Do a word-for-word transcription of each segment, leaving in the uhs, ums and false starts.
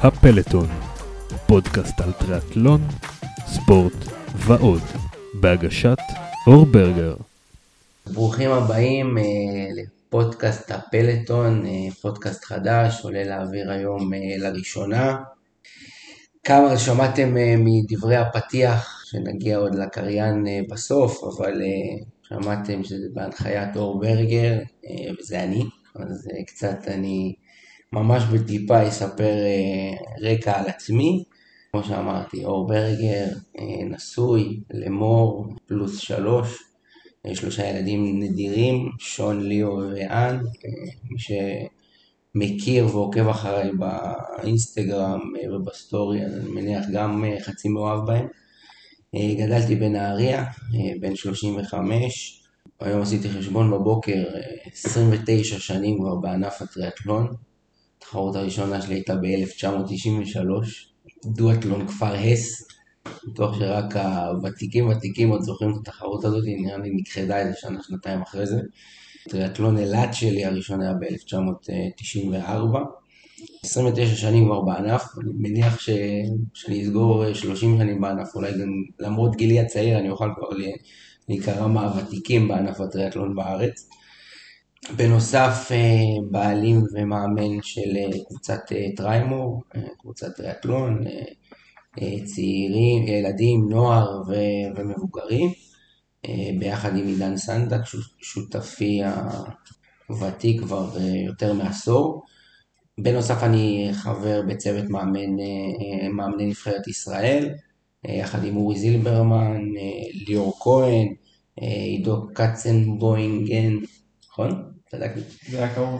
הפלטון, פודקאסט על טריאתלון, ספורט ועוד, בהגשת אור ברגר. ברוכים הבאים אה, לפודקאסט הפלטון, אה, פודקאסט חדש, עולה לאוויר היום אה, לראשונה. כמה שמעתם אה, מדברי הפתיח, שנגיע עוד לקריין אה, בסוף, אבל אה, שמעתם שזה בהנחיית אור ברגר, אה, וזה אני, אז אה, קצת אני ממש בטיפה אספר אה, רקע על עצמי. כמו שאמרתי, אור ברגר, אה, נשוי, למור, פלוס שלוש, שלושה ילדים נדירים, שון, ליאו ואן. מי שמכיר ועוקב אחריי באינסטגרם ובסטורי, אני מניח גם חצי מאוהב בהם. גדלתי בנהריה, בן שלושים וחמש, היום עשיתי חשבון בבוקר, עשרים ותשע שנים כבר בענף הטריאתלון. התחרות הראשונה שלי הייתה ב-אלף תשע מאות תשעים ושלוש, דואטלון כפר הס. בטוח שרק הוותיקים ותיקים עוד זוכרים את התחרות הזאת, נראה לי נכחדה איזה שנה, שנתיים אחרי זה. טריאתלון אילת שלי הראשון היה ב-אלף תשע מאות תשעים וארבע. עשרים ותשע שנים כבר בענף, אני מניח ש... שאני אסגור שלושים שנים בענף, אולי גם למרות גילי הצעיר אני אוכל כבר להיקרא מהוותיקים בענף הטריאתלון בארץ. בנוסף, בעלים ומאמן של קבוצת טריימור, קבוצת טריאתלון, צעירים, ילדים, נוער ו- ומבוגרים, ביחד עם עידן סנדק, שותפי הוותיק כבר יותר מעשור. בנוסף אני חבר בצוות מאמן, מאמני נבחרת ישראל, יחד עם אורי זילברמן, ליאור כהן, עידו קצנבוינגן, נכון? צדקתי. זה היה קרוב.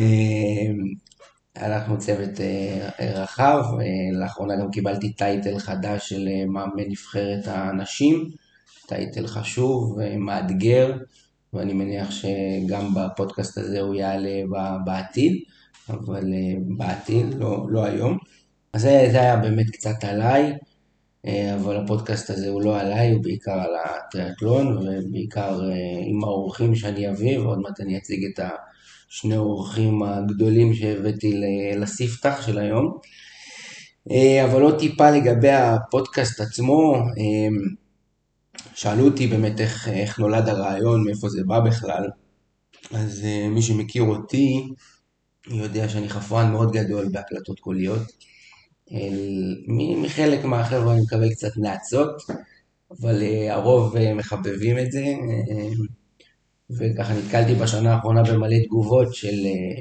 אנחנו צוות רחב, לאחרונה גם קיבלתי טייטל חדש של מאמן נבחרת האנשים, טייטל חשוב ומאתגר, ואני מניח שגם בפודקאסט הזה הוא יעלה בעתיד, אבל בעתיד, לא, לא היום. אז זה, זה היה באמת קצת עליי, אבל הפודקאסט הזה הוא לא עליי, הוא בעיקר על הטריאתלון, ובעיקר עם האורחים שאני אביא, ועוד מעט אני אציג את ה... שני אורחים הגדולים שהבאתי לספתח של היום. אבל עוד טיפה לגבי הפודקאסט עצמו, שאלו אותי באמת איך, איך נולד הרעיון, מאיפה זה בא בכלל. אז מי שמכיר אותי יודע שאני חפרן מאוד גדול בהקלטות קוליות. מחלק מהחבר'ה אני מקבל קצת נעצות, אבל הרוב מחבבים את זה. וככה נתקלתי בשנה האחרונה במלא תגובות של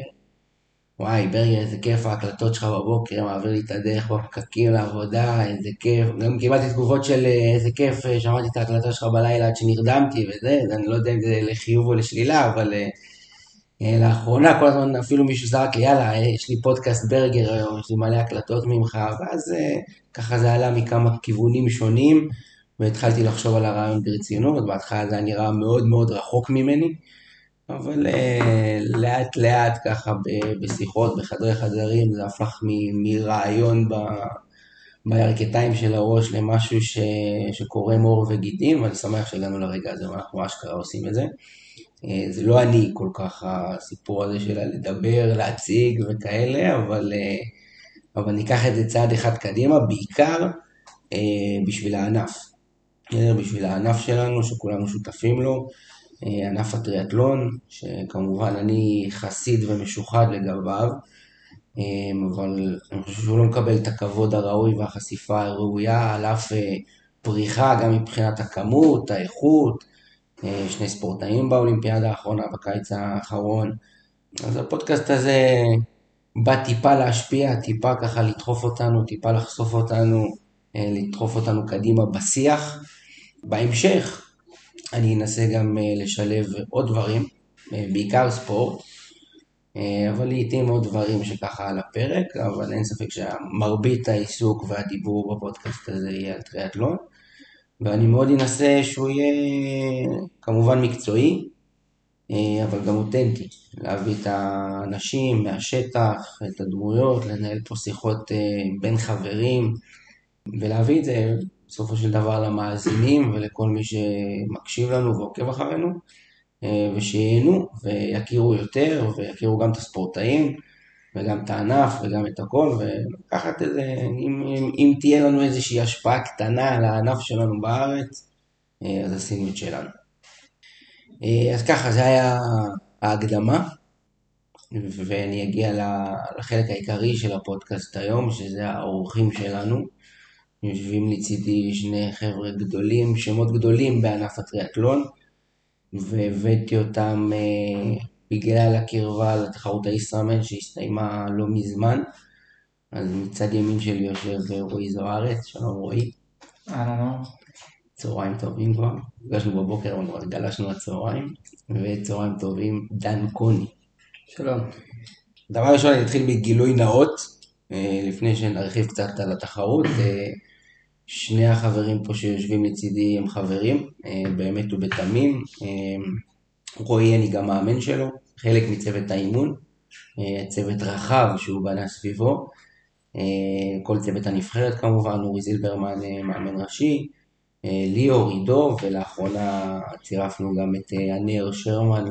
וואי ברגר איזה כיף ההקלטות שלך בבוקר, מעביר לי את הדרך בפקקים לעבודה, איזה כיף. גם קיבלתי תגובות של איזה כיף, שמעתי את ההקלטות שלך בלילה עד שנרדמתי וזה, אני לא יודע אם זה לחיוב או לשלילה, אבל לאחרונה כל הזמן אפילו מישהו זרק לי, יאללה יש לי פודקאסט ברגר היום, יש לי מלא הקלטות ממך, ואז ככה זה עלה מכמה כיוונים שונים, והתחלתי לחשוב על הרעיון ברצינות. בהתחלה זה נראה מאוד מאוד רחוק ממני, אבל uh, לאט לאט ככה ב- בשיחות, בחדרי חדרים, זה הפך מ- מרעיון ב- בירכתיים של הראש למשהו ש- שקורה מור וגידים, ואני שמח שהגענו לרגע הזה, ואנחנו אשכרה עושים את זה. Uh, זה לא אני כל כך הסיפור הזה של לדבר, להציג וכאלה, אבל, uh, אבל ניקח את זה צעד אחד קדימה, בעיקר uh, בשביל הענף. בשביל הענף שלנו שכולנו שותפים לו, ענף הטריאתלון, שכמובן אני חסיד ומשוחד לגביו, אבל אני חושב שהוא לא מקבל את הכבוד הראוי והחשיפה הראויה, על אף פריחה גם מבחינת הכמות, האיכות, שני ספורטאים באולימפיאדה האחרונה, בקיץ האחרון. אז הפודקאסט הזה בא טיפה להשפיע, טיפה ככה לדחוף אותנו, טיפה לחשוף אותנו, לדחוף אותנו קדימה בשיח. בהמשך אני אנסה גם לשלב עוד דברים, בעיקר ספורט, אבל לעתים עוד דברים שככה על הפרק, אבל אין ספק שמרבית העיסוק והדיבור בפודקאסט הזה יהיה על טריאתלון, ואני מאוד אנסה שהוא יהיה כמובן מקצועי, אבל גם אותנטי, להביא את האנשים מהשטח, את הדמויות, לנהל פה שיחות בין חברים, ולהביא את זה בסופו של דבר למאזינים ולכל מי שמקשיב לנו ועוקב אחרינו, ושיהנו ויכירו יותר ויכירו גם את הספורטאים, וגם את הענף וגם את הכל, ולקחת איזה, אם, אם, אם תהיה לנו איזושהי השפעה קטנה על הענף שלנו בארץ, אז עשינו את שלנו. אז ככה, זה היה ההקדמה, ואני אגיע לחלק העיקרי של הפודקאסט היום, שזה האורחים שלנו. יושבים לצידי שני חבר'ה גדולים, שמות גדולים בענף הטריאטלון, והבאתי אותם אה, בגלל הקרבה לתחרות הישראמן שהסתיימה לא מזמן. אז מצד ימין שלי יושב רועי זוארץ, שלום רועי. אהלן. צהריים טובים כבר, גשנו בבוקר, אבל גלשנו הצהריים, וצהריים טובים דן קוני. שלום. דבר ראשון, אני אתחיל בגילוי נאות, אה, לפני שנרחיב קצת על התחרות. אה, שני החברים פה שיושבים לצידי הם חברים, באמת ובתמים. רועי אני גם מאמן שלו, חלק מצוות האימון, צוות רחב שהוא בנה סביבו, כל צוות הנבחרת כמובן, אורי זילברמן מאמן ראשי, ליאור, עידו, ולאחרונה צירפנו גם את ענר שרמן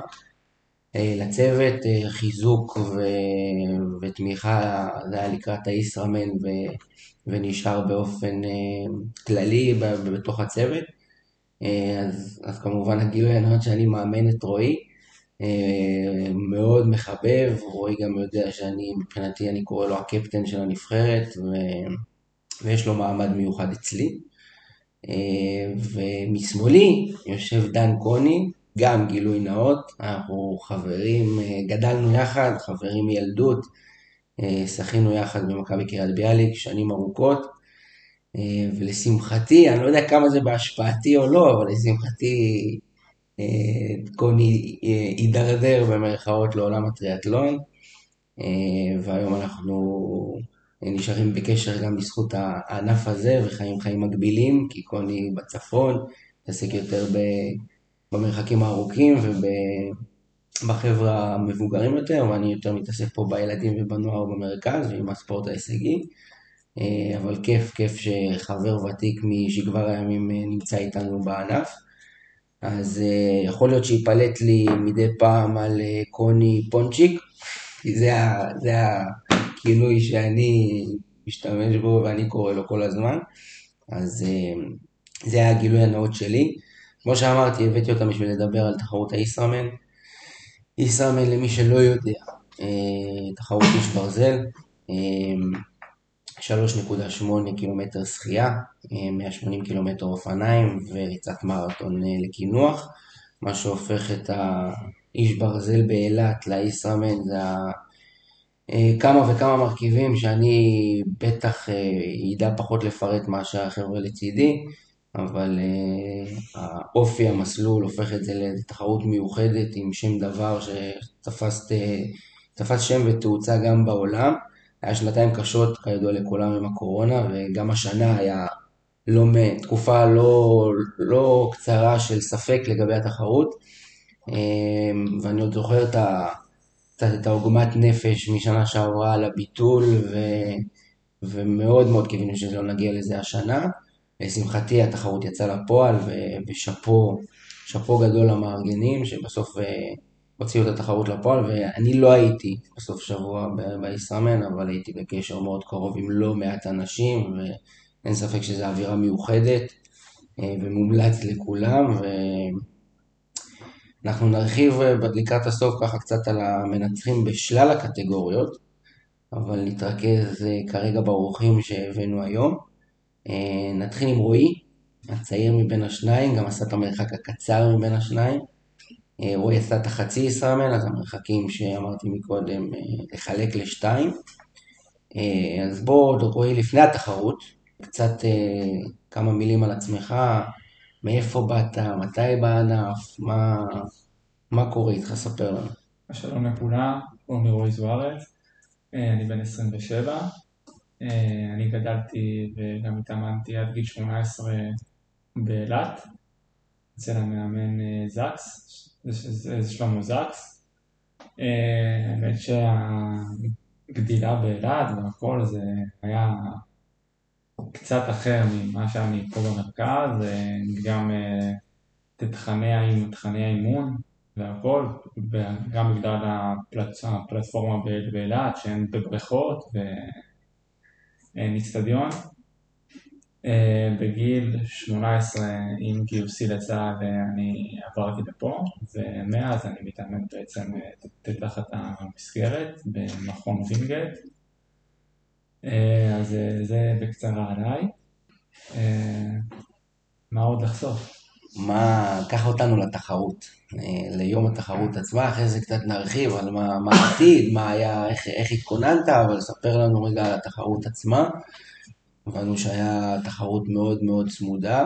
לצוות, חיזוק ו- ותמיכה, זה היה לקראת הישראמן ו... ונשאר באופן uh, כללי בתוך הצוות. Uh, אז, אז כמובן הגילוי הנאות שאני מאמן את רועי, uh, מאוד מחבב. רועי גם יודע שאני, מבחינתי אני קורא לו הקפטן של הנבחרת, ו, ויש לו מעמד מיוחד אצלי. Uh, ומשמאלי יושב דן קוני, גם גילוי נאות, אנחנו חברים, uh, גדלנו יחד, חברים מילדות, שחינו יחד במכבי קריית ביאליק שנים ארוכות, ולשמחתי, אני לא יודע כמה זה בהשפעתי או לא, אבל לשמחתי קוני הידרדר במרכאות לעולם הטריאטלון, והיום אנחנו נשארים בקשר גם בזכות הענף הזה וחיים חיים מקבילים, כי קוני בצפון מתעסק יותר במרחקים הארוכים וב בחברה המבוגרים יותר, ואני יותר מתעסק פה בילדים ובנוער במרכז ועם הספורט ההישגי. אבל כיף, כיף שחבר ותיק משכבר הימים נמצא איתנו בענף. אז יכול להיות שיפלט לי מדי פעם על קוני פונצ'יק, כי זה, זה הכינוי שאני משתמש בו ואני קורא לו כל הזמן. אז זה היה הגילוי הנאות שלי. כמו שאמרתי, הבאתי אותם בשביל לדבר על תחרות הישראמן. ישראמן, למי שלא יודע, תחרות איש ברזל, שלוש נקודה שמונה קילומטר שחייה, מאה ושמונים קילומטר אופניים וריצת מרתון לקינוח. מה שהופך את האיש ברזל באילת לישראמן זה כמה וכמה מרכיבים שאני בטח ידע פחות לפרט מה שהחבר'ה לצידי, אבל האופי המסלול הופך את זה לתחרות מיוחדת עם שם דבר שתפס תפס שם ותאוצה גם בעולם. היה שנתיים קשות כידוע לכולם עם הקורונה, וגם השנה היה לא, תקופה לא, לא קצרה של ספק לגבי התחרות, ואני עוד זוכר את, ה, את העוגמת נפש משנה שעברה על הביטול, ו, ומאוד מאוד קיווינו שלא נגיע לזה השנה. לשמחתי התחרות יצאה לפועל, ושפו שפו גדול למארגנים שבסוף הוציאו את התחרות לפועל, ואני לא הייתי בסוף שבוע בישראמן, אבל הייתי בקשר מאוד קרוב עם לא מעט אנשים, ואין ספק שזו אווירה מיוחדת ומומלץ לכולם. ואנחנו נרחיב לקראת הסוף ככה קצת על המנצחים בשלל הקטגוריות, אבל נתרכז כרגע באורחים שהבאנו היום. נתחיל עם רועי, הצעיר מבין השניים, גם עשה את המרחק הקצר מבין השניים. רועי עשה את החצי ישראמן, אז המרחקים שאמרתי מקודם לחלק לשתיים. אז בוא רועי, לפני התחרות, קצת כמה מילים על עצמך, מאיפה באת, מתי בענף, מה, מה קורה איתך, ספר לנו. שלום לכולם, אני רועי זוארץ, אני בן עשרים ושבע, אני גדלתי וגם התאמנתי עד גיל שמונה עשרה באילת, אצל המאמן זקס, זה שלמה זקס. האמת שהגדילה באילת והכל זה היה קצת אחר ממה שאני פה במרכז, גם תכני האימון והכל, גם בגלל הפלט, הפלטפורמה באילת, שהן בבריכות ואין אצטדיון. בגיל שמונה עשרה עם גיוסי לצה"ל אני עברתי לפה, ומאז אני מתאמן בעצם תחת המסגרת במכון וינגייט. אז זה בקצרה עליי. מה עוד לחשוף? מה, קח אותנו לתחרות, ליום התחרות עצמה, אחרי זה קצת נרחיב על מה, מה העתיד, מה היה, איך, איך התכוננת, אבל ספר לנו רגע על התחרות עצמה. הבנו שהיה תחרות מאוד מאוד צמודה,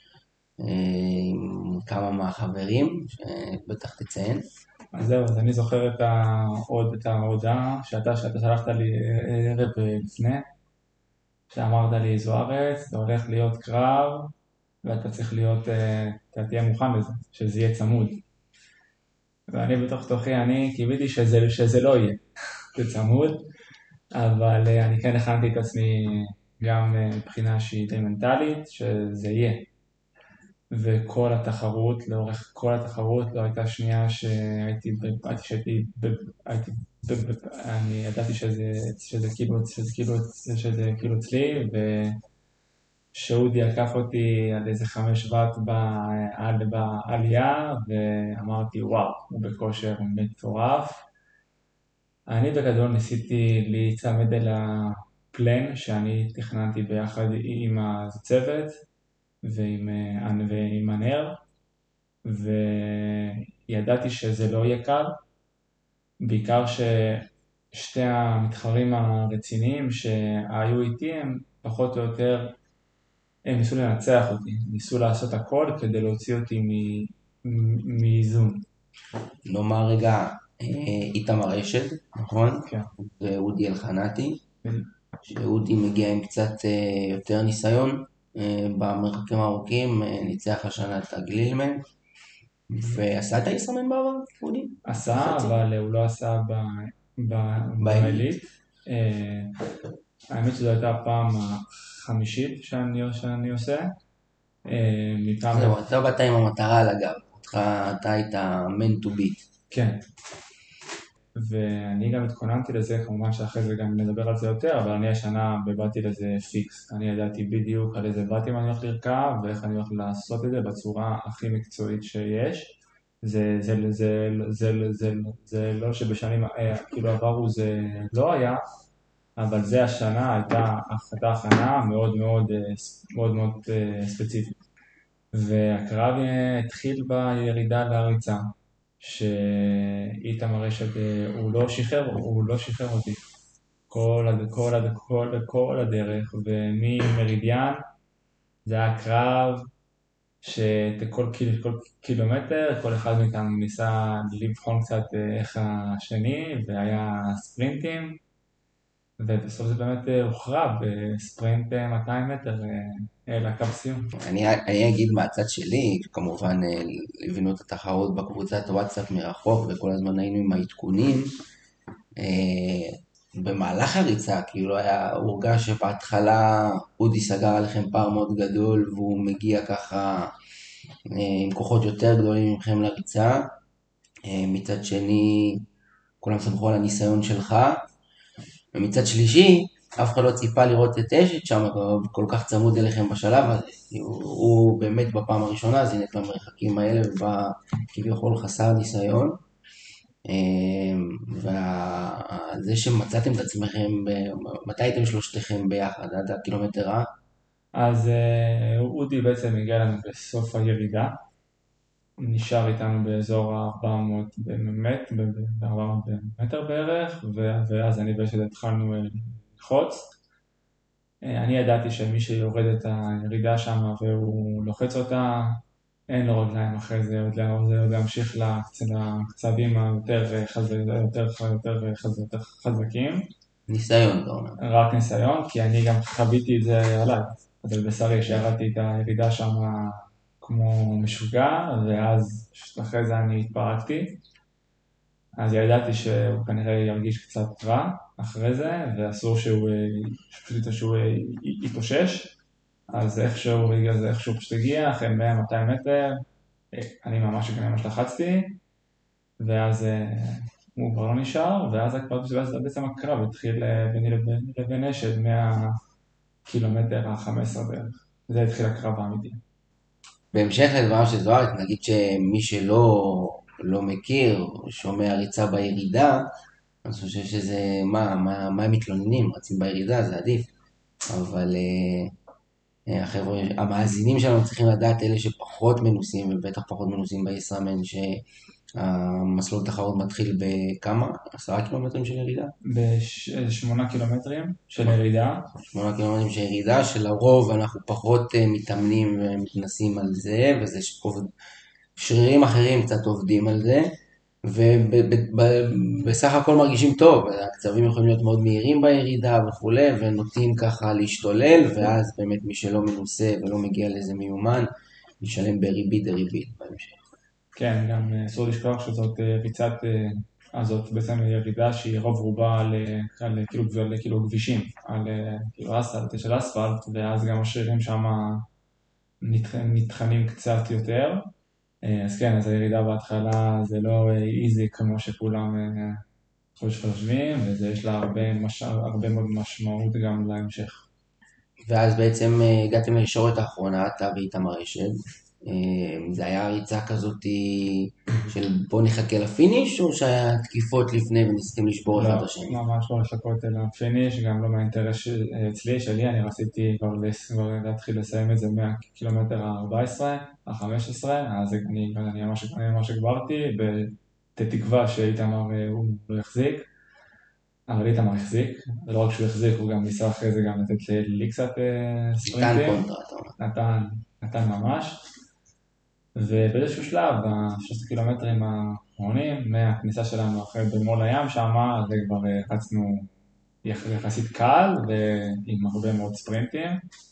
עם כמה מהחברים, שבטח תציין. אז זהו, אז אני זוכר את, ה... עוד, את ההודעה שאתה, שאתה שלחת לי ערב לפני, שאמרת לי זוארץ, זה הולך להיות קרב, ואתה צריך להיות, אתה תהיה מוכן לזה, שזה יהיה צמוד. ואני בתוך תוכי, אני קיוויתי שזה, שזה לא יהיה, זה צמוד, אבל אני כן הכנתי את עצמי גם מבחינה שהיא די מנטלית, שזה יהיה. וכל התחרות, לאורך כל התחרות, לא הייתה שנייה שהייתי, שהייתי, הייתי, אני ידעתי שזה, שזה כאילו, שזה כאילו, שזה כאילו אצלי, ושאודי עקף אותי על איזה חמש וואט בעלייה, ואמרתי וואו, הוא בכושר מטורף. אני בגדול ניסיתי להיצמד אל הפלן שאני תכננתי ביחד עם הצוות, ועם, ועם הנר, וידעתי שזה לא יהיה קל, בעיקר ששתי המתחרים הרציניים שהיו איתי הם פחות או יותר, הם ניסו לנצח אותי, ניסו לעשות הכל כדי להוציא אותי מאיזון. נאמר רגע, איתמר אשד, נכון? כן. ואודי אלחנתי, שאודי מגיע עם קצת יותר ניסיון, במרחקים הארוכים, ניצח השנה את הגלילמן, ועשה את הישראמן בעבר, אודי? עשה, אבל הוא לא עשה בעילית. האמת שזו הייתה הפעם החמישית שאני עושה. זהו, אתה באת עם המטרה על הגב, אתה היית meant to beat. כן. ואני גם התכוננתי לזה, כמובן שאחרי זה גם נדבר על זה יותר, אבל אני השנה באתי לזה פיקס. אני ידעתי בדיוק על איזה בתים אני הולך לרכב, ואיך אני הולך לעשות את זה בצורה הכי מקצועית שיש. זה, זה, זה, זה, זה, זה, זה לא שבשנים כאילו עברו זה לא היה, אבל זה השנה הייתה החלטה הכנה מאוד מאוד, מאוד, מאוד ספציפית. והקרב התחיל בירידה להריצה. שאיתמר אשד הוא לא שחרר, הוא לא שחרר אותי כל, כל, כל, כל הדרך, וממרידיאן זה היה קרב שכל קיל, כל קילומטר כל אחד מאיתנו ניסה לבחון קצת איך השני, והיה ספרינטים, ובסוף זה באמת הוכרע בספרינט מאתיים מטר לקו סיום. אני, אני אגיד מהצד שלי, כמובן ליווינו את התחרות בקבוצת וואטסאפ מרחוק, וכל הזמן היינו עם העדכונים. במהלך הריצה, כאילו היה הורגש שבהתחלה אודי סגר עליכם פער מאוד גדול, והוא מגיע ככה עם כוחות יותר גדולים ממכם לריצה. מצד שני, כולם סמכו על הניסיון שלך. ומצד שלישי, אף אחד לא ציפה לראות את אשת שם, כל כך צמוד אליכם בשלב הזה. הוא, הוא באמת בפעם הראשונה זינק למרחקים האלה, ובא כביכול חסר ניסיון. וזה שמצאתם את עצמכם, מתי הייתם שלושתכם ביחד, עד הקילומטר רע? אז אודי בעצם הגיע לנו בסוף הירידה. נשאר איתנו באזור ה-ארבע מאות מטר בערך, ואז אני ואשד התחלנו ללחוץ. אני ידעתי שמי שיורד את הירידה שם והוא לוחץ אותה, אין לו רגליים אחרי זה, עוד להמשיך לקצבים היותר חזקים. ניסיון, אתה אומר. רק ניסיון, כי אני גם חוויתי את זה עליי. אז על בשרי שירדתי את הירידה שם כמו משוגע, ואז אחרי זה אני התפרקתי. אז ידעתי שהוא כנראה ירגיש קצת רע אחרי זה, ואסור שהוא פשוט שהוא יתאושש. אז איכשהו, איכשהו פשוט הגיע, אחרי מאה מאתיים מטר, אני ממש ממש לחצתי, ואז הוא כבר לא נשאר, ואז בעצם הקרב התחיל ביני לבין אשד מהקילומטר ה-חמש עשרה בערך. זה התחיל הקרב האמיתי. בהמשך לדבריו של זוארץ, נגיד שמי שלא לא מכיר, שומע ריצה בירידה, אני חושב שזה, מה, מה, מה הם מתלוננים? רצים בירידה, זה עדיף. אבל אה, החבר'ה, המאזינים שלנו צריכים לדעת, אלה שפחות מנוסים, ובטח פחות מנוסים בישראמן, שהמסלול תחרות מתחיל בכמה? עשרה קילומטרים של ירידה? בשמונה קילומטרים של ירידה. שמונה קילומטרים של ירידה, שלרוב אנחנו פחות אה, מתאמנים ומתנסים על זה, וזה שרירים אחרים קצת עובדים על זה. ובסך הכל מרגישים טוב, הקצבים יכולים להיות מאוד מהירים בירידה וכולי, ונוטים ככה להשתולל, ואז באמת מי שלא מנוסה ולא מגיע לזה מיומן, ישלם בריבית דריבית בהמשך. כן, גם אסור לשכוח שזאת ריצת, הזאת בעצם ירידה שהיא רוב רובה על, על כאילו, על כאילו גבישים, על כאילו אספלט, של אספלט, ואז גם השרירים שם נטחנים קצת יותר. אז כן, אז הירידה בהתחלה זה לא איזי כמו שכולם חושבים, ויש לה הרבה, מש... הרבה מאוד משמעות גם להמשך. ואז בעצם הגעתם לישורת האחרונה, אתה ואיתמר אשד. זה היה ריצה כזאת של בוא נחכה לפיניש, או שהיה תקיפות לפני וניסיתם לשבור אחד השני? לא, ממש לא לחכות לפיניש, גם לא מהאינטרס אצלי, שלי, אני רציתי כבר להתחיל לסיים את זה מהקילומטר ה-ארבע עשרה, ה-חמש עשרה, אז אני, אני ממש, ממש הגברתי, בתקווה שאיתמר הוא לא יחזיק, אבל איתמר החזיק, ולא רק שהוא החזיק, הוא גם ניסה אחרי זה גם לתת לי קצת ספרינטים. נתן קונטרה, אתה נתן, נתן ממש. ובאיזשהו שלב, ב-שלושת הקילומטרים האחרונים, מהכניסה שלנו אחרי במול הים שם, זה כבר רצנו יחסית קל ועם הרבה מאוד ספרינטים,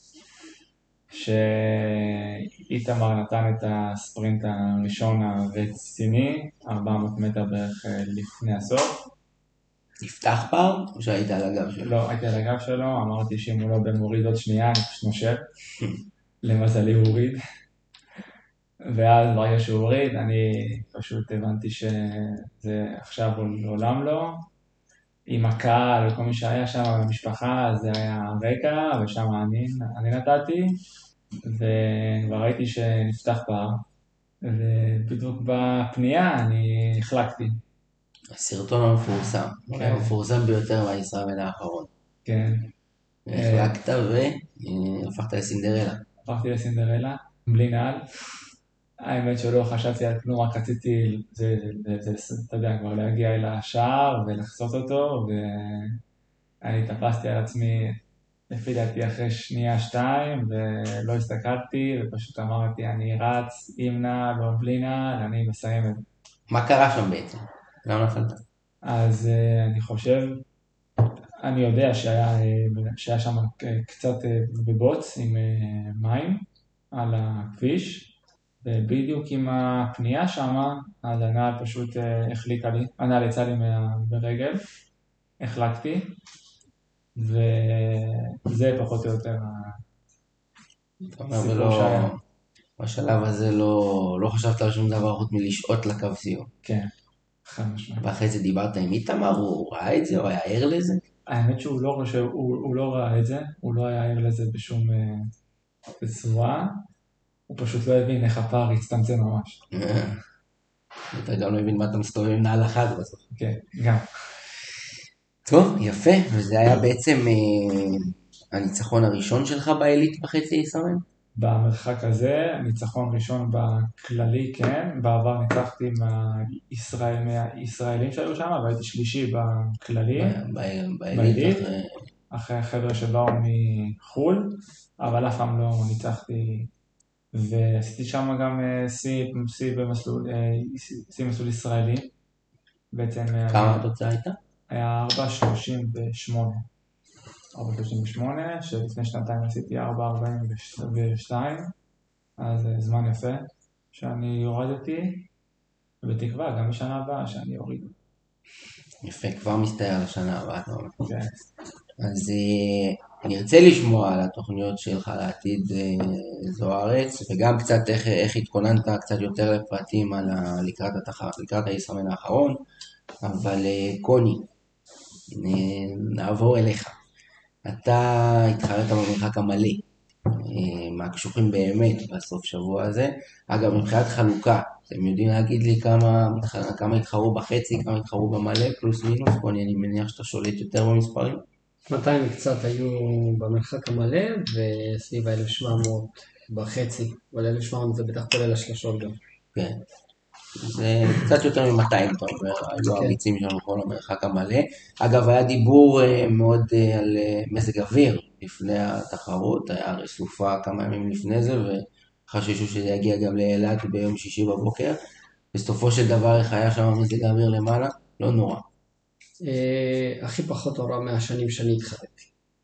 שאיתמר נתן את הספרינט הראשון הרציני, ארבע מאות מטר בערך לפני הסוף. נפתח פעם או שהיית על הגב שלו? לא, הייתי על הגב שלו, אמרתי שאם הוא לא במוריד עוד שנייה, אני פשוט נושב. למזלי הוא הוריד. ואז ברגע שהוא הוריד, אני פשוט הבנתי שזה עכשיו לעולם לא. עם הקהל וכל מי שהיה שם במשפחה, זה היה רקע, ושם אני, אני נתתי, וכבר ראיתי שנפתח פער, ובדיוק בפנייה אני החלקתי. הסרטון המפורסם, כן. המפורסם ביותר מהישראמן האחרון. כן. החלקת והפכת לסינדרלה. הפכתי לסינדרלה, בלי נעל. האמת שלא חשבתי על כלום, רק רציתי, זה, זה, זה, אתה יודע, כבר להגיע אל השער ולחסות אותו, ואני תפסתי על עצמי, לפי דעתי אחרי שנייה שתיים, ולא הסתכלתי, ופשוט אמרתי, אני רץ עם נעל, לא בלי נעל, אני מסיים את זה. מה קרה שם בעצם? למה נפלת? אז אני חושב, אני יודע שהיה, שהיה שם קצת בבוץ עם מים על הכביש, ובדיוק עם הפנייה שם, אז הנעל פשוט החליקה לי, הנעל יצא לי ברגל, החלקתי, וזה פחות או יותר הסיפור שהיה. בשלב הזה לא, לא חשבת על שום דבר חוץ מלשעות לקו סיום. כן, חד משמעית. ואחרי זה דיברת עם איתמר, הוא ראה את זה, הוא היה ער לזה? האמת שהוא לא, שהוא, הוא לא ראה את זה, הוא לא היה ער לזה בשום צורה. הוא פשוט לא הבין איך הפער הצטמצם ממש. אתה גם לא הבין מה אתה מסתובב עם נעל אחת בסוף. כן, גם. טוב, יפה. וזה היה בעצם הניצחון הראשון שלך בעילית בחצי ישראמן? במרחק הזה, ניצחון ראשון בכללי, כן. בעבר ניצחתי מהישראלים שהיו שם, והייתי שלישי בכללי. בעילית. אחרי החבר'ה שבאו מחול, אבל אף פעם לא ניצחתי. ועשיתי שם גם סי במסלול, סי מסלול ישראלי. בעצם... כמה התוצאה הייתה? היה ארבע שלושים ושמונה. ארבע שלושים ושמונה, שלפני שנתיים עשיתי ארבע ארבעים ושתיים. אז זמן יפה שאני הורדתי, ובתקווה גם בשנה הבאה שאני אוריד. יפה, כבר מסתער לשנה הבאה. כן. אז נרצה לשמוע על התוכניות שלך לעתיד זוארץ, וגם קצת איך, איך התכוננת קצת יותר לפרטים על ה, לקראת, התח, לקראת הישראמן האחרון, אבל קוני, נעבור אליך. אתה התחרת במרחק המלא, מהקשוחים באמת בסוף שבוע הזה. אגב, מבחינת חלוקה, אתם יודעים להגיד לי כמה, כמה התחרו בחצי, כמה התחרו במלא, פלוס מינוס? קוני, אני מניח שאתה שולט יותר במספרים. מאתיים וקצת היו במרחק המלא, וסביב ה-אלף ושבע מאות בחצי, אבל אלף ושבע מאות זה בטח כולל השלשות גם. כן. זה קצת יותר מ-מאתיים, אתה אומר, היו הריצים שלנו כל המרחק המלא. אגב, היה דיבור מאוד על מזג אוויר לפני התחרות, היה הרי סופה כמה ימים לפני זה, וחששו שזה יגיע גם לאילת ביום שישי בבוקר. בסופו של דבר, איך היה שם מזג האוויר למעלה? לא נורא. הכי פחות נורא מהשנים שאני התחרתי.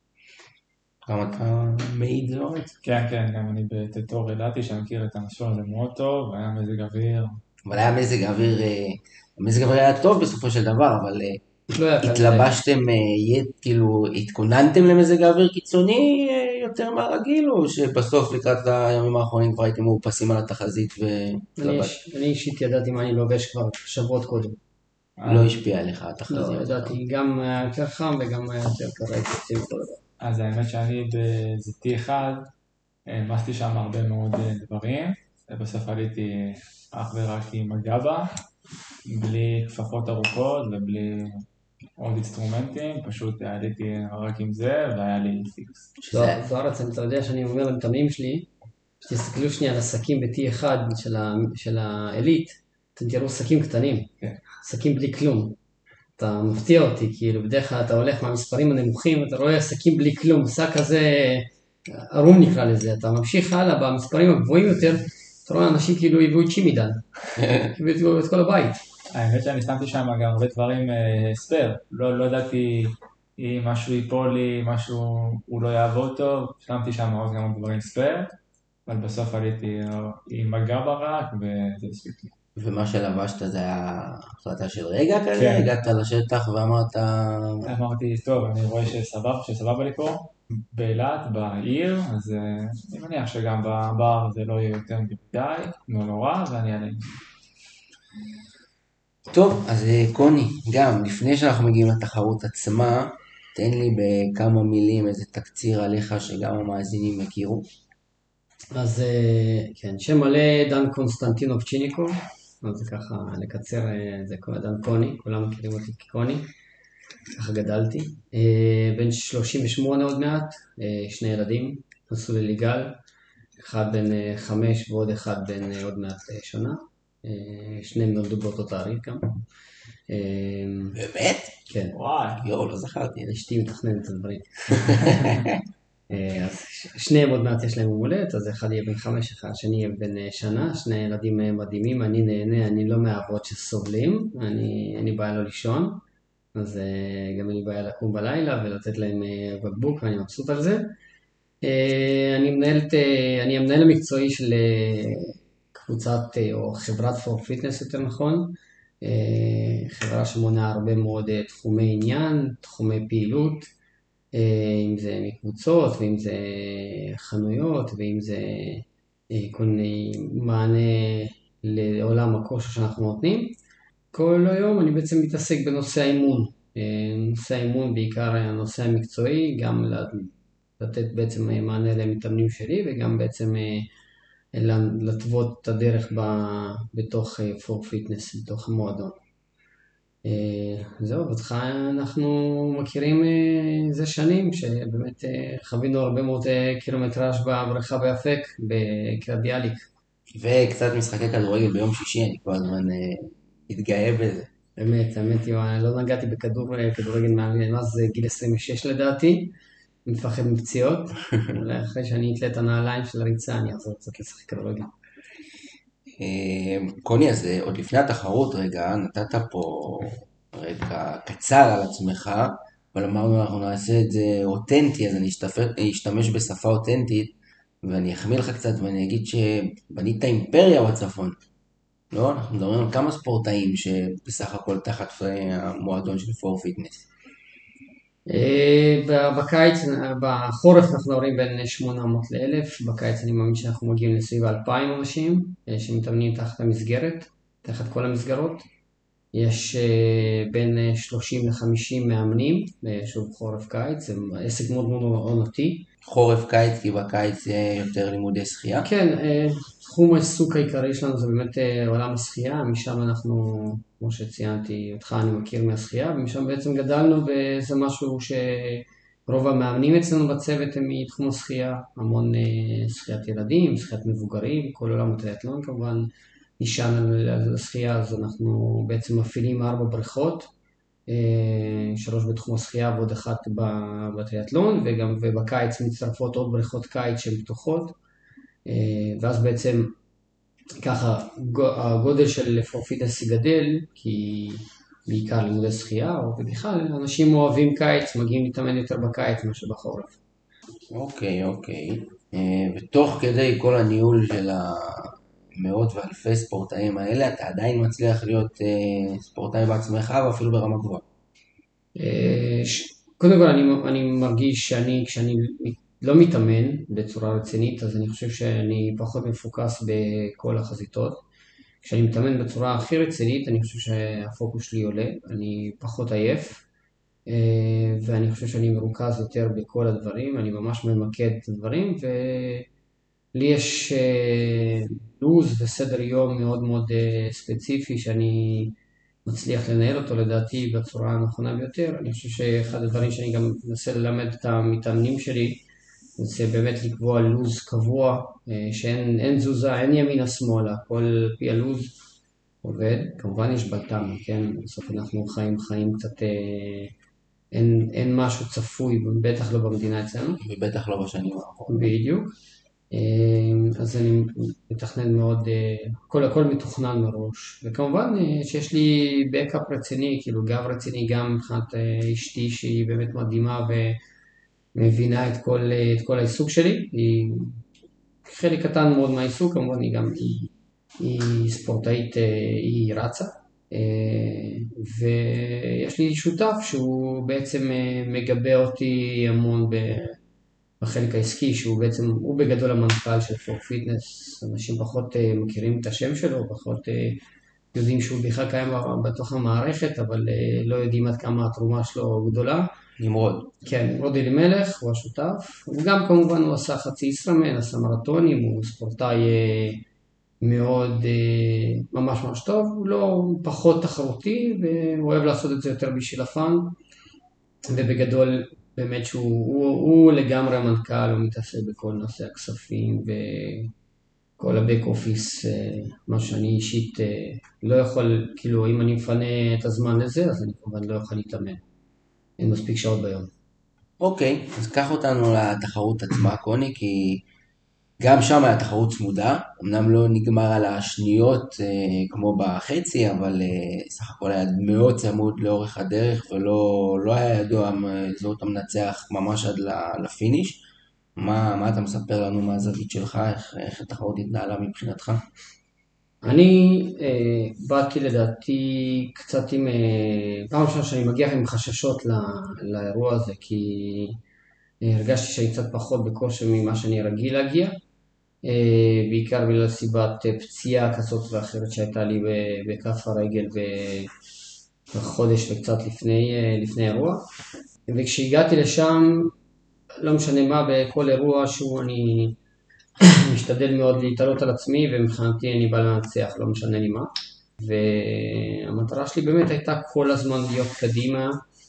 כמה אתה מעיד זוארץ? כן, כן, גם אני בתור אילתי שמכיר את המשור הזה מאוד טוב, והיה מזג אוויר. אבל היה מזג אוויר, המזג אוויר היה טוב בסופו של דבר, אבל התלבשתם, כאילו, התכוננתם למזג אוויר קיצוני יותר מהרגיל, או שבסוף לקראת הימים האחרונים כבר הייתם מאופסים על התחזית והתלבש? אני אישית ידעתי מה אני לובש כבר שבועות קודם. לא השפיע עליך התחזית? לא, ידעתי, גם יותר חם וגם יותר קרה התקציב כל דבר. אז האמת שאני ב-טי אחד, עשיתי שם הרבה מאוד דברים, ובסוף עליתי אך ורק עם הגבה, בלי כפפות ארוכות ובלי עוד אינסטרומנטים, פשוט עליתי רק עם זה והיה לי פיקס. זוארץ, אתה יודע שאני אומר למתאמנים שלי, שתסתכלו שנייה על השקים ב-טי אחד של האליט, אתם תראו שקים קטנים, שקים בלי כלום. אתה מפתיע אותי, כאילו בדרך כלל אתה הולך מהמספרים הנמוכים, אתה רואה שקים בלי כלום, שק כזה ערום נקרא לזה, אתה ממשיך הלאה במספרים הגבוהים יותר, אתה רואה אנשים כאילו הביאו את צ'ימידן, הביאו את כל הבית. האמת שאני שמתי שם גם הרבה דברים ספר, לא ידעתי אם משהו ייפול לי, משהו הוא לא יעבוד טוב, שמתי שם עוד גם דברים ספר, אבל בסוף עליתי עם הגבה רק וזה הספיק לי. ומה שלבשת זה היה החלטה של רגע כזה? הגעת לשטח ואמרת... אמרתי, טוב, אני רואה שסבבה לי פה, באילת, בעיר, אז אני מניח שגם בבר זה לא יהיה יותר מדי, לא נורא, ואני אעלה. טוב, אז קוני, גם לפני שאנחנו מגיעים לתחרות עצמה, תן לי בכמה מילים איזה תקציר עליך שגם המאזינים יכירו. אז כן, שם מלא דן קונסטנטינוב צ'יניקוב, אז זה ככה לקצר, זה דן קוני, כולם מכירים אותי כקוני, ככה גדלתי. בן שלושים ושמונה עוד מעט, שני ילדים, נסעו לליגל, אחד בן חמש ועוד אחד בן עוד מעט שנה, שניהם נולדו באותו תאריך גם. באמת? כן. וואי, יואו, לא זכרתי. אשתי מתכננת את הדברים. אז שניהם עוד מעט יש להם מולדת, אז אחד יהיה בן חמש, אחד שני יהיה בן שנה, שני ילדים מדהימים, אני נהנה, אני לא מהאבות שסובלים, אני, אין לי בעיה לא לישון, אז גם אין לי בעיה לקום בלילה ולתת להם בקבוק, ואני מבסוט על זה. אני מנהלת, אני המנהל המקצועי של קבוצת, או חברת פור פיטנס יותר נכון, חברה שמונה הרבה מאוד תחומי עניין, תחומי פעילות, אם זה מקבוצות, ואם זה חנויות, ואם זה כל מיני מענה לעולם הכושר שאנחנו נותנים. כל היום אני בעצם מתעסק בנושא האימון. נושא האימון בעיקר הנושא המקצועי, גם לתת בעצם מענה למתאמנים שלי, וגם בעצם לתוות את הדרך בתוך פור פיטנס, בתוך המועדון. זהו, אותך אנחנו מכירים זה שנים, שבאמת חווינו הרבה מאוד קילומטראז' בבריכה באפק, בקריית ביאליק. וקצת משחקי כדורגל ביום שישי, אני כל הזמן התגאה בזה. באמת, האמת, לא נגעתי בכדורגל מאז גיל עשרים ושש לדעתי, אני מפחד מפציעות, אולי אחרי שאני אתלה את הנעליים של הריצה, אני אחזור קצת לשחק כדורגל. קוני, אז עוד לפני התחרות רגע, נתת פה רגע קצר על עצמך, אבל אמרנו אנחנו נעשה את זה אותנטי, אז אני אשתמש בשפה אותנטית, ואני אחמיא לך קצת ואני אגיד שבנית אימפריה בצפון. לא? אנחנו מדברים על כמה ספורטאים שבסך הכל תחת המועדון של פור פיטנס. בקיץ, בחורף אנחנו מדברים בין שמונה מאות ל-אלף, בקיץ אני מאמין שאנחנו מגיעים לסביב אלפיים אנשים שמתאמנים תחת המסגרת, תחת כל המסגרות. יש בין שלושים ל-חמישים מאמנים, שוב חורף קיץ, זה עסק מאוד מאוד עונתי. חורף קיץ, כי בקיץ יותר לימודי שחייה? כן, תחום העיסוק העיקרי שלנו זה באמת עולם השחייה, משם אנחנו, כמו שציינתי, אותך אני מכיר מהשחייה, ומשם בעצם גדלנו וזה משהו שרוב המאמנים אצלנו בצוות הם מתחום השחייה, המון שחיית ילדים, שחיית מבוגרים, כל עולם הטריאתלון כמובן נשען על השחייה, אז אנחנו בעצם מפעילים ארבע בריכות, שלוש בתחום השחייה ועוד אחת בטריאתלון, וגם ובקיץ מצטרפות עוד בריכות קיץ שהן פתוחות, ואז בעצם ככה הגודל של פורפיטנס גדל, כי בעיקר לימודי שחייה, ובכלל אנשים אוהבים קיץ, מגיעים להתאמן יותר בקיץ מאשר בחורף. אוקיי, אוקיי. ותוך כדי כל הניהול של המאות ואלפי ספורטאים האלה, אתה עדיין מצליח להיות ספורטאי בעצמך, ואפילו ברמה גבוהה. קודם כל אני, אני מרגיש שאני, כשאני לא מתאמן בצורה רצינית, אז אני חושב שאני פחות מפוקס בכל החזיתות. כשאני מתאמן בצורה הכי רצינית, אני חושב שהפוקוס שלי עולה, אני פחות עייף, ואני חושב שאני מרוכז יותר בכל הדברים, אני ממש ממקד את הדברים, ולי יש לוז וסדר יום מאוד מאוד ספציפי, שאני מצליח לנהל אותו לדעתי בצורה הנכונה ביותר. אני חושב שאחד הדברים שאני גם מנסה ללמד את המתאמנים שלי, זה באמת לקבוע לוז קבוע, שאין אין תזוזה, אין ימינה שמאלה, כל פי הלוז עובד. כמובן יש בלטם, כן? בסוף אנחנו חיים חיים קצת, אין, אין משהו צפוי, בטח לא במדינה אצלנו. ובטח לא בשנים האחרונות. בדיוק. אז אני מתכנן מאוד, הכל הכל מתוכנן מראש, וכמובן שיש לי בקאפ רציני, כאילו גב רציני גם מבחינת אשתי שהיא באמת מדהימה ומבינה את כל, את כל העיסוק שלי, היא חלק קטן מאוד מהעיסוק, כמובן היא גם, היא, היא ספורטאית, היא רצה, ויש לי שותף שהוא בעצם מגבה אותי המון ב... בחלק העסקי, שהוא בעצם, הוא בגדול המנכ"ל של פור פיטנס, אנשים פחות uh, מכירים את השם שלו, פחות uh, יודעים שהוא בכלל קיים בתוך המערכת, אבל uh, לא יודעים עד כמה התרומה שלו גדולה. נמרוד. כן, נמרוד אלימלך, הוא השותף. הוא גם כמובן הוא עשה חצי ישראמן, עשה מרתונים, הוא ספורטאי uh, מאוד, uh, ממש ממש טוב, הוא לא פחות תחרותי, והוא אוהב לעשות את זה יותר בשביל הפן, ובגדול, באמת שהוא הוא, הוא לגמרי המנכ"ל, הוא מתעסק בכל נושא הכספים וכל הבק אופיס, מה שאני אישית לא יכול, כאילו אם אני מפנה את הזמן לזה, אז אני כמובן לא יכול להתאמן. אין מספיק שעות ביום. אוקיי, אז קח אותנו לתחרות עצמה, קוני, כי גם שם היה תחרות צמודה, אמנם לא נגמר על השניות אה, כמו בחצי, אבל אה, סך הכל היה מאוד צמוד לאורך הדרך, ולא לא היה ידוע זאת המנצח ממש עד לפיניש. מה, מה אתה מספר לנו מהזווית שלך, איך, איך התחרות התנהלה מבחינתך? אני אה, באתי לדעתי קצת עם, אה, פעם ראשונה שאני מגיע עם חששות לא, לאירוע הזה, כי אה, הרגשתי שאני קצת פחות בכושר ממה שאני רגיל להגיע, בעיקר בגלל סיבת פציעה כזאת ואחרת שהייתה לי בכף הרגל בחודש וקצת לפני, לפני אירוע. וכשהגעתי לשם, לא משנה מה, בכל אירוע שהוא אני משתדל מאוד להתעלות על עצמי, ומבחינתי אני בא לנצח, לא משנה לי מה. והמטרה שלי באמת הייתה כל הזמן להיות קדימה.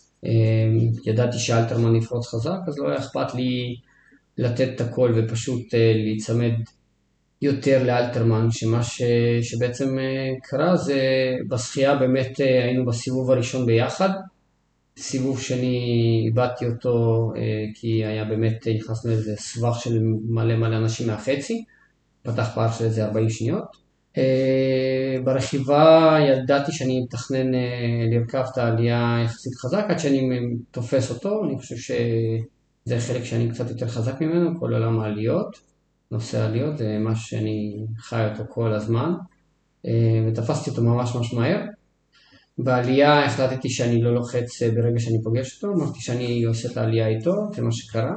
ידעתי שאלתרמן יפרוץ חזק, אז לא היה אכפת לי לתת את הכל ופשוט uh, להצמד יותר לאלתרמן, שמה ש... שבעצם uh, קרה זה בשחייה באמת uh, היינו בסיבוב הראשון ביחד, סיבוב שני איבדתי אותו uh, כי היה באמת, נכנסנו לאיזה סבך של מלא מלא אנשים מהחצי, פתח פער של איזה ארבעים שניות. Uh, ברכיבה ידעתי שאני מתכנן uh, לרכב את העלייה יחסית חזק עד שאני תופס אותו, אני חושב ש... זה חלק שאני קצת יותר חזק ממנו, כל עולם העליות, נושא העליות, זה מה שאני חי אותו כל הזמן, ותפסתי אותו ממש ממש מהר. בעלייה החלטתי שאני לא לוחץ ברגע שאני פוגש אותו, אמרתי שאני עושה את העלייה איתו, זה מה שקרה.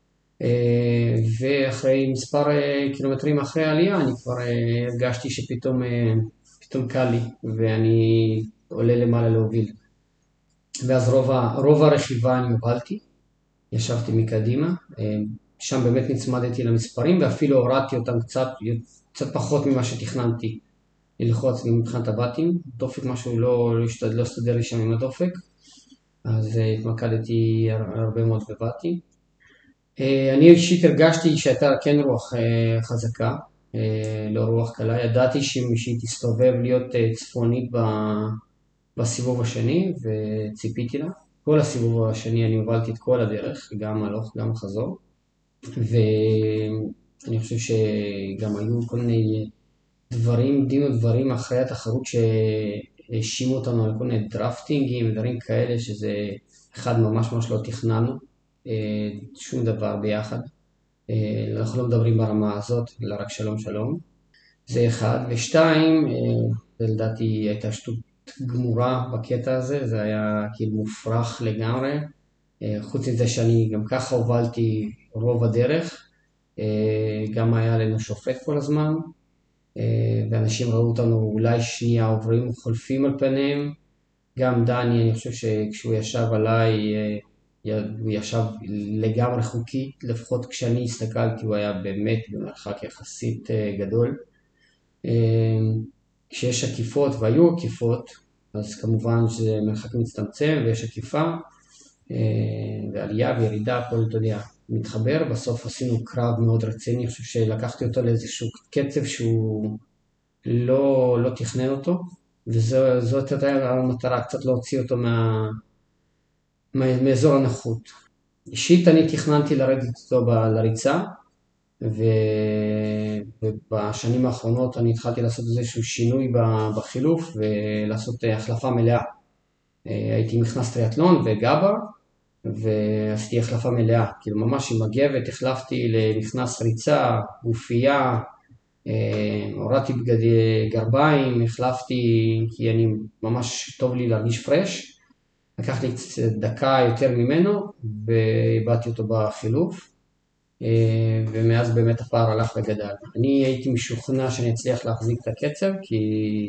ואחרי מספר קילומטרים אחרי העלייה אני כבר הרגשתי שפתאום פתאום קל לי ואני עולה למעלה להוביל. ואז רוב, רוב הרכיבה אני הובלתי, ישבתי מקדימה, שם באמת נצמדתי למספרים ואפילו הורדתי אותם קצת, קצת פחות ממה שתכננתי ללחוץ מבחינת הבטים, דופק משהו לא, לא, השתד, לא הסתדר לי שם עם הדופק, אז התמקדתי הרבה מאוד בבטים. אני אישית הרגשתי שהייתה כן רוח חזקה, לא רוח קלה, ידעתי שהיא תסתובב להיות צפונית בסיבוב השני וציפיתי לה. כל הסיבוב השני אני הובלתי את כל הדרך, גם הלוך, גם החזור, ואני חושב שגם היו כל מיני דברים, דין ודברים אחרי התחרות שהאשימו אותנו על כל מיני דרפטינגים, דברים כאלה שזה אחד ממש ממש לא תכננו, שום דבר ביחד. אנחנו לא מדברים ברמה הזאת, אלא רק שלום שלום. זה אחד. ושתיים, לדעתי הייתה שטות גמורה בקטע הזה, זה היה כאילו מופרך לגמרי. חוץ מזה שאני גם ככה הובלתי רוב הדרך, גם היה לנו שופט כל הזמן, ואנשים ראו אותנו אולי שנייה עוברים וחולפים על פניהם. גם דני, אני חושב שכשהוא ישב עליי, הוא ישב לגמרי חוקית, לפחות כשאני הסתכלתי הוא היה באמת במרחק יחסית גדול. כשיש עקיפות והיו עקיפות, אז כמובן שמרחק מצטמצם ויש עקיפה, ועלייה וירידה, הכל אתה יודע, מתחבר. בסוף עשינו קרב מאוד רציני, אני חושב שלקחתי אותו לאיזשהו קצב שהוא לא, לא תכנן אותו, וזאת הייתה המטרה, קצת להוציא אותו מה... מאזור הנוחות. אישית אני תכננתי לרדת אותו לריצה, ובשנים האחרונות אני התחלתי לעשות איזשהו שינוי בחילוף ולעשות החלפה מלאה. הייתי מכנס טריאטלון וגאבה, ועשיתי החלפה מלאה, כאילו ממש עם הגבת החלפתי למכנס ריצה, גופייה, הורדתי בגדי גרביים, החלפתי כי אני ממש טוב לי להרגיש פרש. לקח לי דקה יותר ממנו ובאתי אותו בחילוף, ומאז באמת הפער הלך וגדל. אני הייתי משוכנע שאני אצליח להחזיק את הקצב, כי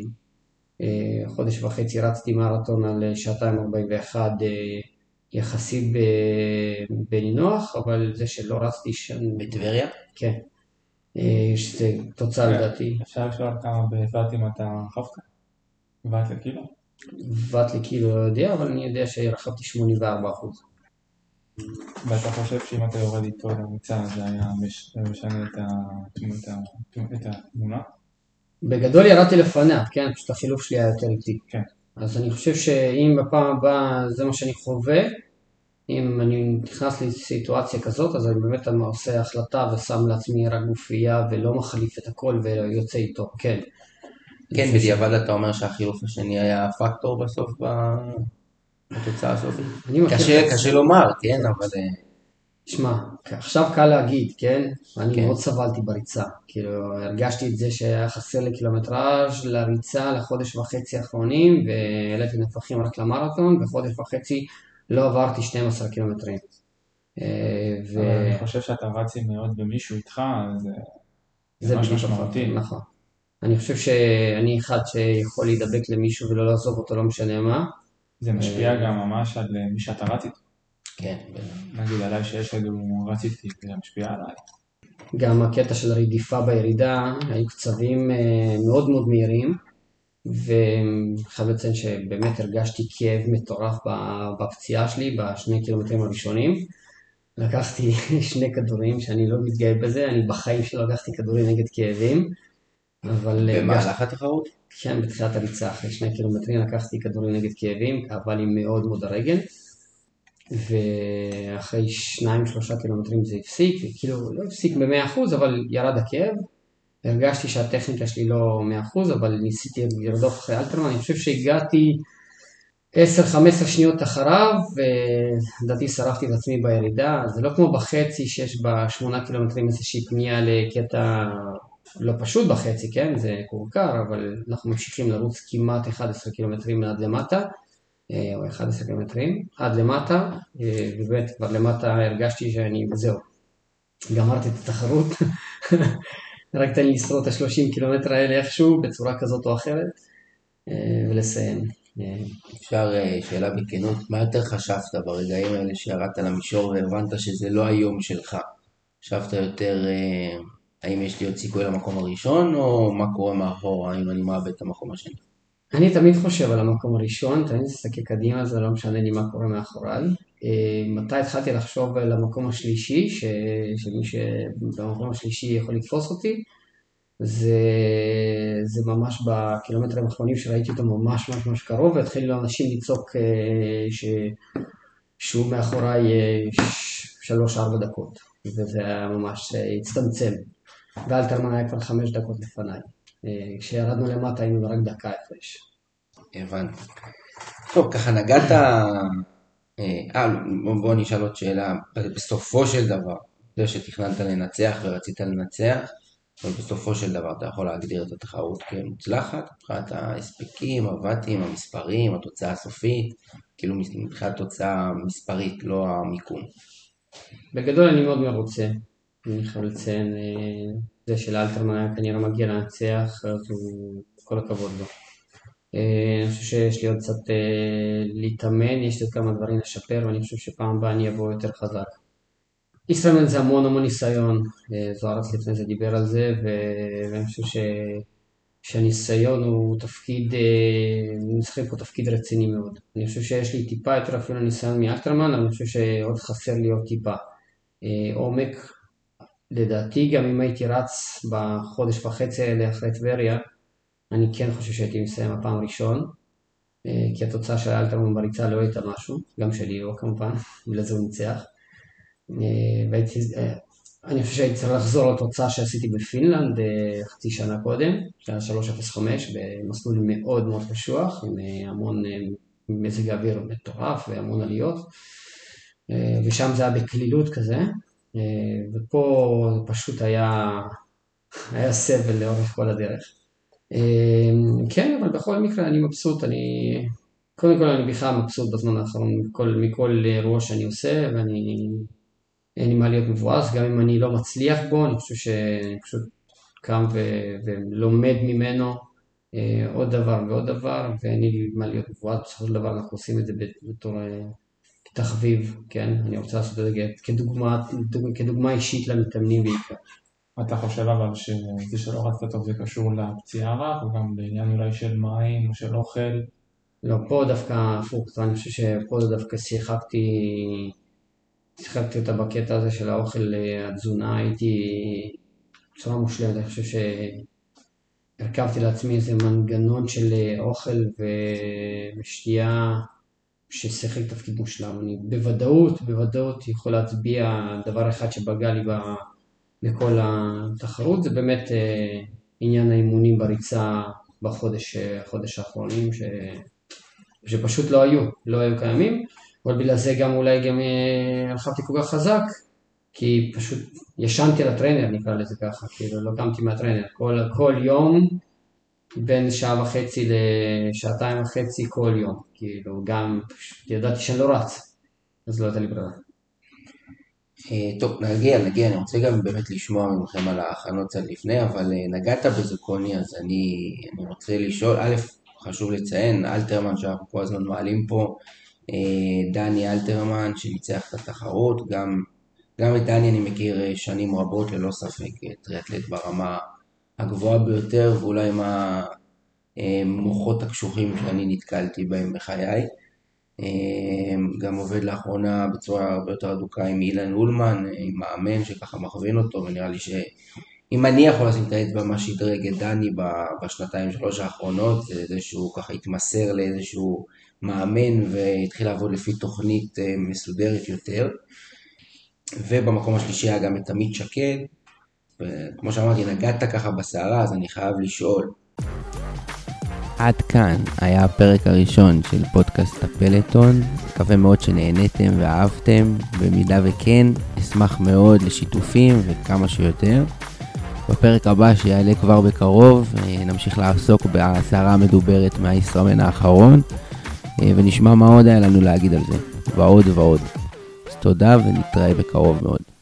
חודש וחצי רצתי מרתון על שעתיים ארבעים ואחת יחסית בנינוח, אבל זה שלא רצתי שם... בטבריה? כן, שזה תוצאה לדעתי. אפשר לשאול כמה בבטים אתה חפת? בבת לקילו? בבת לקילו לא יודע, אבל אני יודע שרחבתי שמונים וארבעה אחוז. ואתה חושב שאם אתה יורד איתו לריצה זה היה משנה את התמונה? בגדול ירדתי לפניו, כן? פשוט החילוף שלי היה יותר איטי. כן. אז אני חושב שאם בפעם הבאה זה מה שאני חווה, אם אני נכנס לסיטואציה כזאת, אז אני באמת עושה החלטה ושם לעצמי רק גופייה ולא מחליף את הכל ויוצא איתו, כן. כן, בדיעבד אתה אומר שהחילוף השני היה פקטור בסוף בתוצאה הסופית. קשה לומר, כן, אבל... תשמע, עכשיו קל להגיד, כן? אני מאוד סבלתי בריצה. כאילו, הרגשתי את זה שהיה חסר לי קילומטראז' לריצה לחודש וחצי האחרונים, והעליתי נפחים רק למרתון, וחודש וחצי לא עברתי שנים עשר קילומטרים. אני חושב שאתה רצי מאוד במישהו איתך, זה משהו משמעותי. נכון. אני חושב שאני אחד שיכול להידבק למישהו ולא לעזוב אותו, לא משנה מה. זה משפיע גם ממש על מי שאתה רץ איתו. כן. נגיד עליי שיש לי רץ איתי, זה משפיע עליי. גם הקטע של הרדיפה בירידה, היו קצבים מאוד מאוד מהירים, וחייב לציין שבאמת הרגשתי כאב מטורף בפציעה שלי, בשני קילומטרים הראשונים. לקחתי שני כדורים שאני לא מתגאה בזה, אני בחיים שלא לקחתי כדורים נגד כאבים. במהלך התחרות? כן, בתחילת הריצה, אחרי שני קילומטרים לקחתי כדורים נגד כאבים, כאבה לי מאוד מאוד הרגל, ואחרי שניים שלושה קילומטרים זה הפסיק, כאילו לא הפסיק ב-מאה אחוז, אבל ירד הכאב, הרגשתי שהטכניקה שלי לא מאה אחוז, אבל ניסיתי לרדוף אחרי אלתרמן, אני חושב שהגעתי עשר חמש עשרה שניות אחריו, ולדעתי שרפתי את עצמי בירידה, זה לא כמו בחצי שיש בשמונה קילומטרים איזושהי פנייה לקטע לא פשוט בחצי, כן? זה קורקר, אבל אנחנו ממשיכים לרוץ כמעט אחד עשר קילומטרים עד למטה, או אחד עשר קילומטרים עד למטה, ובאמת כבר למטה הרגשתי שאני, וזהו, גמרתי את התחרות, רק תן לי לשרוד את ה-שלושים קילומטר האלה איכשהו, בצורה כזאת או אחרת, ולסיים. אפשר שאלה בכנות, מה יותר חשבת ברגעים האלה שירדת למישור והבנת שזה לא היום שלך? חשבת יותר, האם יש לי עוד סיכוי למקום הראשון, או מה קורה מאחורה, האם אני מאבד את המקום השני? אני תמיד חושב על המקום הראשון, תמיד מסתכל קדימה, זה לא משנה לי מה קורה מאחוריי. מתי התחלתי לחשוב על המקום השלישי, ש... שמי שבמקום השלישי יכול לתפוס אותי, זה, זה ממש בקילומטרים האחרונים שראיתי אותו ממש ממש ממש קרוב, והתחיל לו אנשים לצעוק ש... שהוא מאחוריי שלוש ארבע דקות, וזה היה ממש הצטמצם. ואלתרמן היה כבר חמש דקות לפניי. כשירדנו למטה היינו רק דקה הפרש. הבנתי. טוב, ככה נגעת, אה, בוא נשאל עוד שאלה, בסופו של דבר, זה שתכננת לנצח ורצית לנצח, אבל בסופו של דבר אתה יכול להגדיר את התחרות כמוצלחת, מבחינת ההספקים, הבטים, המספרים, התוצאה הסופית, כאילו מבחינת תוצאה מספרית, לא המיקום. בגדול אני מאוד מרוצה, אני חייב לציין, זה של אלתרמן היה כנראה מגיע לנצח, אז הוא כל הכבוד לו. אני חושב שיש לי עוד קצת להתאמן, יש לי עוד כמה דברים לשפר, ואני חושב שפעם הבאה אני אבוא יותר חזק. ישראמן זה המון המון ניסיון, זוארץ לפני זה דיבר על זה, ואני חושב ש... שהניסיון הוא תפקיד, משחק פה תפקיד רציני מאוד. אני חושב שיש לי טיפה יותר אפילו ניסיון מאלתרמן, אבל אני חושב שעוד חסר לי עוד טיפה. עומק, לדעתי גם אם הייתי רץ בחודש וחצי האלה אחרי טבריה, אני כן חושב שהייתי מסיים הפעם ראשון, כי התוצאה של אלתרמן בריצה לא הייתה משהו, גם שלי לא כמובן, ולזה הוא ניצח. והייתי, אני חושב שהייתי צריך לחזור לתוצאה שעשיתי בפינלנד חצי שנה קודם, שהיה שלוש אפס חמש, במסלול מאוד מאוד קשוח, עם המון מזג האוויר מטורף והמון עליות, ושם זה היה בכלילות כזה, ופה זה פשוט היה, היה סבל לאורך כל הדרך. כן, אבל בכל מקרה אני מבסוט, אני, קודם כל אני בכלל מבסוט בזמן האחרון מכל, מכל אירוע שאני עושה, ואני אין לי מה להיות מבואס, גם אם אני לא מצליח בו, אני חושב שאני פשוט קם ו- ולומד ממנו אה, עוד דבר ועוד דבר, ואין לי מה להיות מבואס, בסופו של דבר אנחנו עושים את זה בתור אה, תחביב, כן? אני רוצה לעשות את זה כדוגמה, כדוגמה אישית למתאמנים בעיקר. אתה חושב אבל שזה שלא רצת טוב זה קשור לפציעה רך, או גם בעניין אולי של מים או של אוכל? לא, פה דווקא הפוך, אני חושב שפה דווקא שיחקתי, שיחקתי אותה בקטע הזה של האוכל, התזונה, הייתי בצורה מושלמת, אני חושב שהרכבתי לעצמי איזה מנגנון של אוכל ושתייה ששיחק תפקיד מושלם. אני בוודאות, בוודאות יכול להצביע דבר אחד שבגע לי בכל התחרות, זה באמת עניין האימונים בריצה בחודש, החודש האחרונים ש... שפשוט לא היו, לא היו קיימים, אבל בגלל זה גם אולי גם הלכבתי כל כך חזק, כי פשוט ישנתי על הטרנר, נקרא לזה ככה, כאילו לא קמתי מהטרנר, כל, כל יום בין שעה וחצי לשעתיים וחצי כל יום, כאילו גם פשוט ידעתי שאני לא רץ, אז לא הייתה לי ברירה. טוב, נגיע, נגיע, אני רוצה גם באמת לשמוע ממכם על ההכנות קצת לפני, אבל נגעת בזוקוני, אז אני, אני רוצה לשאול, א', חשוב לציין, אלתרמן שאנחנו כל הזמן מעלים פה, דני אלתרמן שניצח את התחרות, גם, גם את דני אני מכיר שנים רבות ללא ספק, טריאטלט ברמה הגבוהה ביותר, ואולי עם המוחות הקשוחים שאני נתקלתי בהם בחיי. גם עובד לאחרונה בצורה הרבה יותר אדוקה עם אילן אולמן, עם מאמן שככה מכווין אותו, ונראה לי שאם אני יכול לשים את האצבע מה שידרג את דני בשנתיים שלוש האחרונות, זה שהוא ככה התמסר לאיזשהו מאמן והתחיל לעבוד לפי תוכנית מסודרת יותר. ובמקום השלישי היה גם את עמית שקד, וכמו שאמרתי נגעת ככה בסערה, אז אני חייב לשאול. עד כאן היה הפרק הראשון של פודקאסט הפלטון, מקווה מאוד שנהניתם ואהבתם, במידה וכן אשמח מאוד לשיתופים וכמה שיותר. בפרק הבא שיעלה כבר בקרוב, נמשיך לעסוק בסערה המדוברת מהישראמן האחרון, ונשמע מה עוד היה לנו להגיד על זה, ועוד ועוד. אז תודה ונתראה בקרוב מאוד.